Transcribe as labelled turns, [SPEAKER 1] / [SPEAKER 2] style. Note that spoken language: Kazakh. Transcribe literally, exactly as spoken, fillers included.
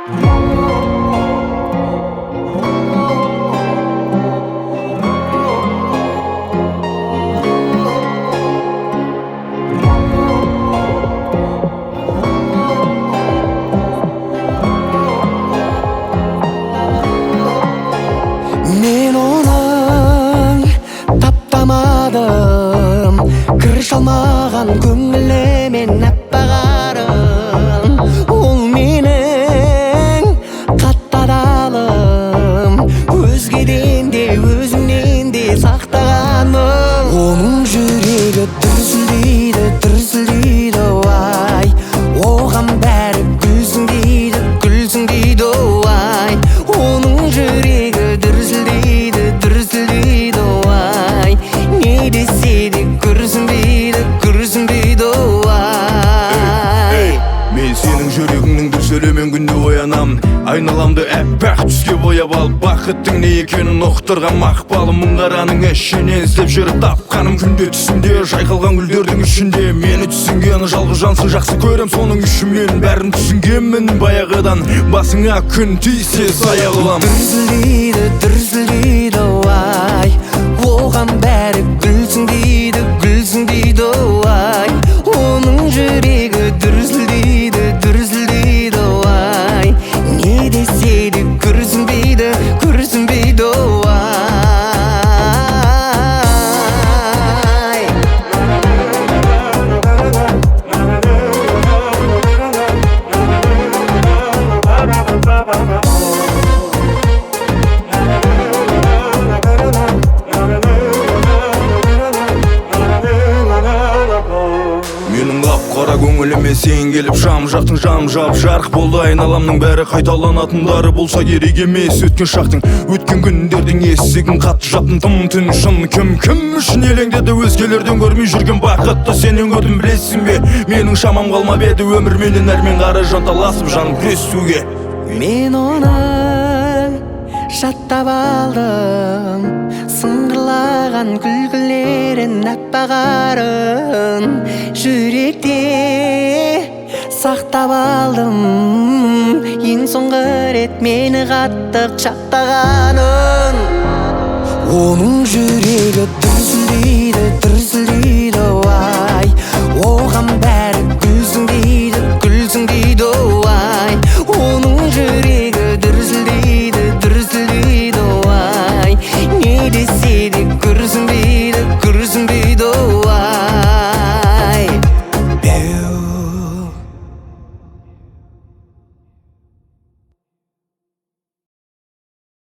[SPEAKER 1] Men onun taptamadım, kırış almagan köngüle men appagarım. Ol mening kattadalım, özgeden de özünden de saktagaным. Onun жүрегі дүрсілдейді, дүрсілдейді ай, оған бәрі күлсін дейді, күлсін дейді ай. Оның жүрегі дүрсілдейді, дүрсілдейді ай, не десе де күрсінбейді, күрсінбейді ай.
[SPEAKER 2] Мен сенің жүрегіңнің дүрсілімен күнде оянам, айналамды әппақ түске бояп алып, бақыттың не екенін ұқтырған мақпалым. Мұңғараның ішінен іздеп жүріп тапқаным, күнде түсімде жайқалған гүлдердің ішінде мені түсінген жалғыз жансың, жақсы көрем соның үшін мен бәрін түсінгенмін баяғыдан. Басыңа күн тисе сая қылам.
[SPEAKER 1] Дүрсілдейді, дүрсілдейді ай, оған бәрі күлсін дейді, күлсін дейді ай. Оның жүрегі дүрсілдейді, дүрсілдейді ай, не десе де күрсінбейді, күрсінбейді ай.
[SPEAKER 2] Менің қап-қара көңіліме сен келіп жам жақтың, жам жап жарық болды. Айналамның бәрі қайталанатындары болса керек емес. Өткен шақтың, өткен күндердің есігін қатты жаптым тым түн шын. Кім кім үшін елеңдеді, өзгелерден көрмей жүрген бақытты сенен көрдім білесің бе? Менің шамам қалмап еді өмірменен әрмен қара жанталасып жан күресуге.
[SPEAKER 1] Мен оны жаттап алдым, сыңғырлаған күлкілерін аппағарын жүректе сақтап алдым. Ең соңғы рет мені қатты құшақтағанын. Оның жүрегі дүрсілдейді, дүрсілдейді